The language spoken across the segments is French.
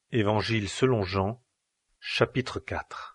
Évangile selon Jean, chapitre 4.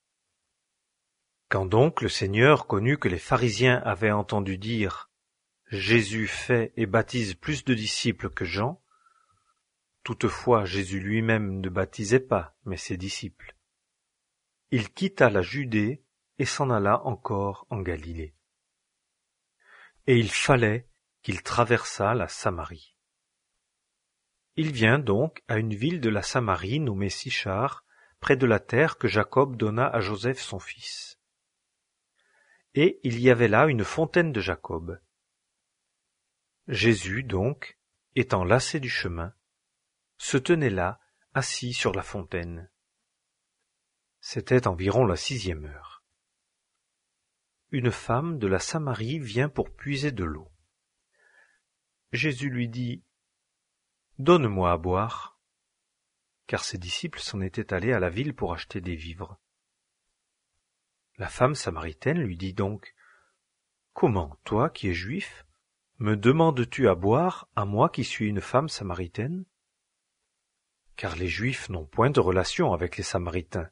Quand donc le Seigneur connut que les pharisiens avaient entendu dire « Jésus fait et baptise plus de disciples que Jean », toutefois Jésus lui-même ne baptisait pas, mais ses disciples, il quitta la Judée et s'en alla encore en Galilée. Et il fallait qu'il traversât la Samarie. Il vient donc à une ville de la Samarie nommée Sichar, près de la terre que Jacob donna à Joseph son fils. Et il y avait là une fontaine de Jacob. Jésus, donc, étant lassé du chemin, se tenait là, assis sur la fontaine. C'était environ la 6e heure. Une femme de la Samarie vient pour puiser de l'eau. Jésus lui dit « Donne-moi à boire », car ses disciples s'en étaient allés à la ville pour acheter des vivres. La femme samaritaine lui dit donc « Comment, toi qui es juif, me demandes-tu à boire, à moi qui suis une femme samaritaine ?» Car les Juifs n'ont point de relation avec les Samaritains.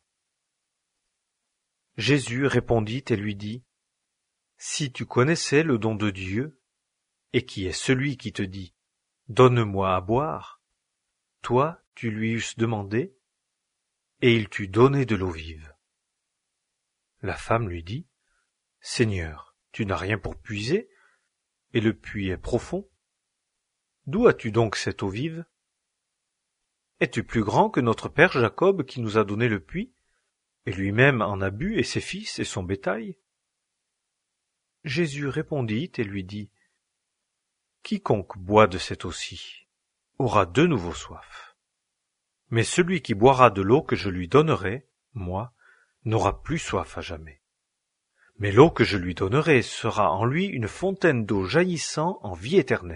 Jésus répondit et lui dit « Si tu connaissais le don de Dieu, et qui est celui qui te dit « Donne-moi à boire », toi tu lui eusses demandé, et il t'eût donné de l'eau vive. La femme lui dit « Seigneur, tu n'as rien pour puiser, et le puits est profond. D'où as-tu donc cette eau vive? Es-tu plus grand que notre père Jacob qui nous a donné le puits, et lui-même en a bu, et ses fils et son bétail ?» Jésus répondit et lui dit « Quiconque boit de cette eau-ci aura de nouveau soif. Mais celui qui boira de l'eau que je lui donnerai, moi, n'aura plus soif à jamais. Mais l'eau que je lui donnerai sera en lui une fontaine d'eau jaillissant en vie éternelle. »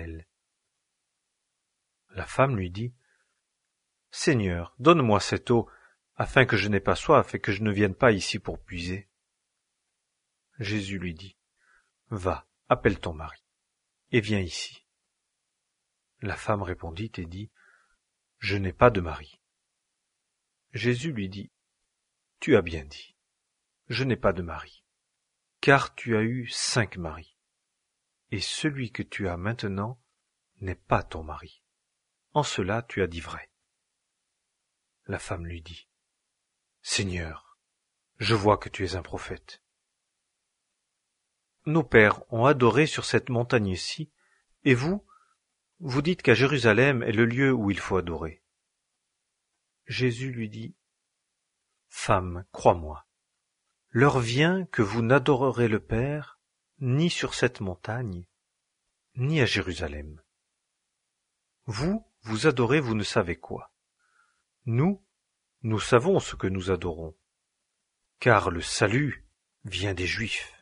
La femme lui dit « Seigneur, donne-moi cette eau, afin que je n'aie pas soif et que je ne vienne pas ici pour puiser. » Jésus lui dit « Va, appelle ton mari, et viens ici. » La femme répondit et dit « Je n'ai pas de mari. » Jésus lui dit « Tu as bien dit, je n'ai pas de mari, car tu as eu 5 maris, et celui que tu as maintenant n'est pas ton mari. En cela tu as dit vrai. » La femme lui dit « Seigneur, je vois que tu es un prophète. Nos pères ont adoré sur cette montagne-ci, et vous, vous dites qu'à Jérusalem est le lieu où il faut adorer. » Jésus lui dit « Femme, crois-moi, l'heure vient que vous n'adorerez le Père ni sur cette montagne, ni à Jérusalem. Vous, vous adorez vous ne savez quoi. Nous savons ce que nous adorons, car le salut vient des Juifs.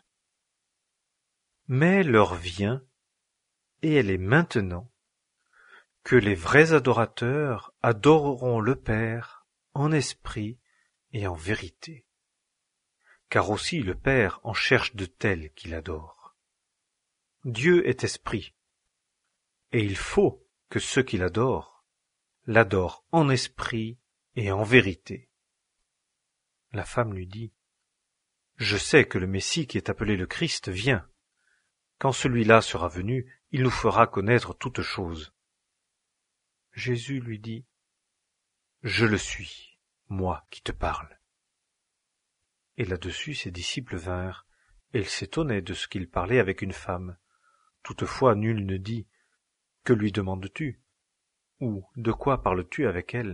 Mais l'heure vient, et elle est maintenant, que les vrais adorateurs adoreront le Père en esprit et en vérité. Car aussi le Père en cherche de tels qui l'adorent. Dieu est esprit, et il faut que ceux qui l'adorent en esprit et en vérité. La femme lui dit « Je sais que le Messie qui est appelé le Christ vient. Quand celui-là sera venu, il nous fera connaître toutes choses. » Jésus lui dit « Je le suis, moi qui te parle. » Et là-dessus ses disciples vinrent, et ils s'étonnaient de ce qu'il parlait avec une femme. Toutefois nul ne dit « Que lui demandes-tu » ou « De quoi parles-tu avec elle ?»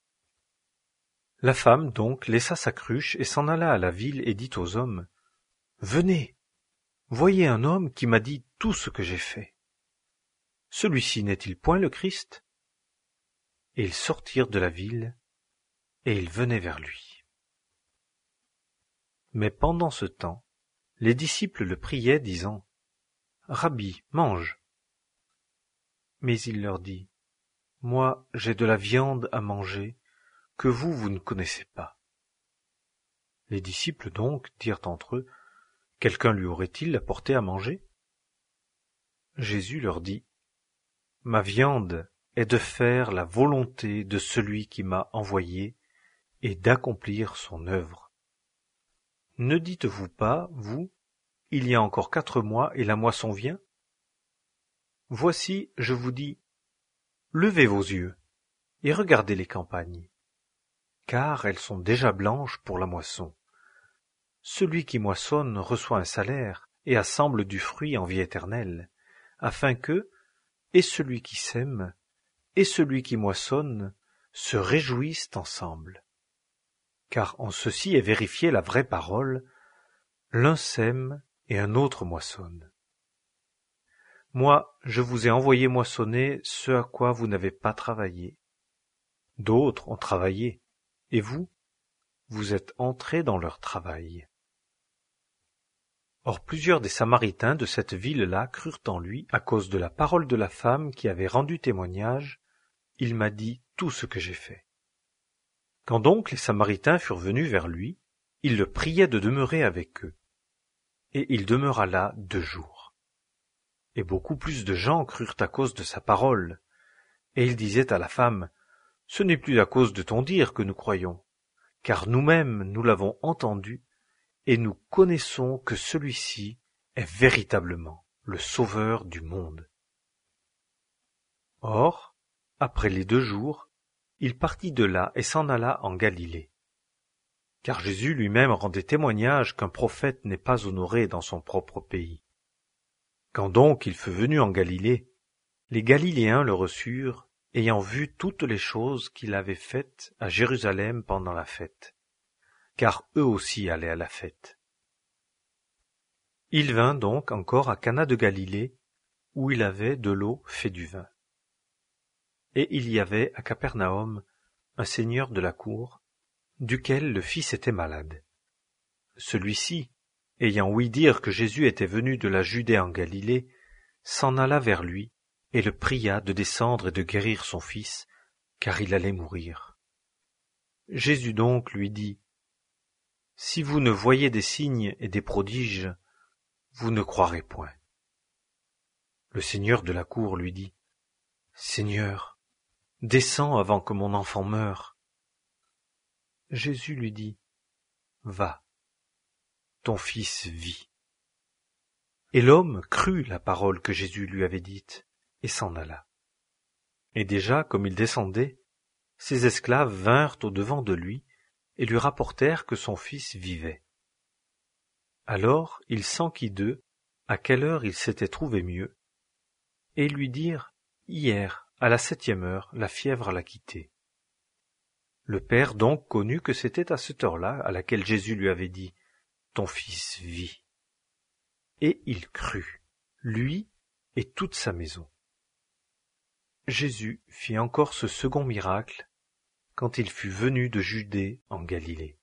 La femme donc laissa sa cruche et s'en alla à la ville et dit aux hommes « Venez, voyez un homme qui m'a dit tout ce que j'ai fait. Celui-ci n'est-il point le Christ ?» Et ils sortirent de la ville, et ils venaient vers lui. Mais pendant ce temps, les disciples le priaient, disant « Rabbi, mange. » Mais il leur dit « Moi, j'ai de la viande à manger, que vous ne connaissez pas. » Les disciples donc dirent entre eux « Quelqu'un lui aurait-il apporté à manger ?» Jésus leur dit « Ma viande est de faire la volonté de celui qui m'a envoyé et d'accomplir son œuvre. Ne dites-vous pas, vous, il y a encore 4 mois et la moisson vient? Voici, je vous dis, levez vos yeux et regardez les campagnes, car elles sont déjà blanches pour la moisson. Celui qui moissonne reçoit un salaire et assemble du fruit en vie éternelle, afin que, et celui qui sème, et celui qui moissonne, se réjouissent ensemble. Car en ceci est vérifiée la vraie parole, l'un sème et un autre moissonne. Moi, je vous ai envoyé moissonner ce à quoi vous n'avez pas travaillé. D'autres ont travaillé, et vous, vous êtes entrés dans leur travail. Or plusieurs des Samaritains de cette ville-là crurent en lui à cause de la parole de la femme qui avait rendu témoignage. Il m'a dit tout ce que j'ai fait. Quand donc les Samaritains furent venus vers lui, ils le priaient de demeurer avec eux. Et il demeura là 2 jours. Et beaucoup plus de gens crurent à cause de sa parole. Et il disait à la femme, « Ce n'est plus à cause de ton dire que nous croyons, car nous-mêmes nous l'avons entendu, et nous connaissons que celui-ci est véritablement le Sauveur du monde. » Or, après les 2 jours, il partit de là et s'en alla en Galilée. Car Jésus lui-même rendait témoignage qu'un prophète n'est pas honoré dans son propre pays. Quand donc il fut venu en Galilée, les Galiléens le reçurent, ayant vu toutes les choses qu'il avait faites à Jérusalem pendant la fête, car eux aussi allaient à la fête. Il vint donc encore à Cana de Galilée, où il avait de l'eau fait du vin. Et il y avait à Capernaum un seigneur de la cour, duquel le fils était malade. Celui-ci, ayant ouï dire que Jésus était venu de la Judée en Galilée, s'en alla vers lui et le pria de descendre et de guérir son fils, car il allait mourir. Jésus donc lui dit, « Si vous ne voyez des signes et des prodiges, vous ne croirez point. » Le seigneur de la cour lui dit, « Seigneur, descends avant que mon enfant meure. » Jésus lui dit, « Va, ton fils vit. » Et l'homme crut la parole que Jésus lui avait dite, et s'en alla. Et déjà, comme il descendait, ses esclaves vinrent au-devant de lui, et lui rapportèrent que son fils vivait. Alors il s'enquit d'eux à quelle heure il s'était trouvé mieux, et ils lui dirent, « Hier, à la 7e heure, la fièvre l'a quitté. » Le père donc connut que c'était à cette heure-là à laquelle Jésus lui avait dit, « Ton fils vit. » Et il crut, lui et toute sa maison. Jésus fit encore ce second miracle quand il fut venu de Judée en Galilée.